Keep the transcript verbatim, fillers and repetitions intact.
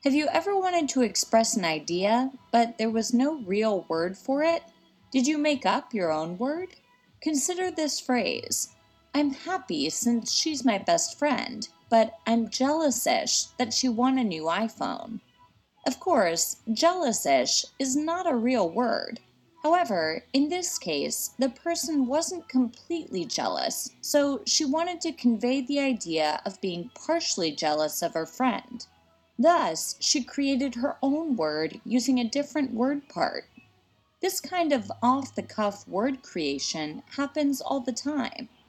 Have you ever wanted to express an idea, but there was no real word for it? Did you make up your own word? Consider this phrase: I'm happy since she's my best friend, but I'm jealous-ish that she won a new iPhone. Of course, jealous-ish is not a real word. However, in this case, the person wasn't completely jealous, so she wanted to convey the idea of being partially jealous of her friend. Thus, she created her own word using a different word part. This kind of off the cuff word creation happens all the time.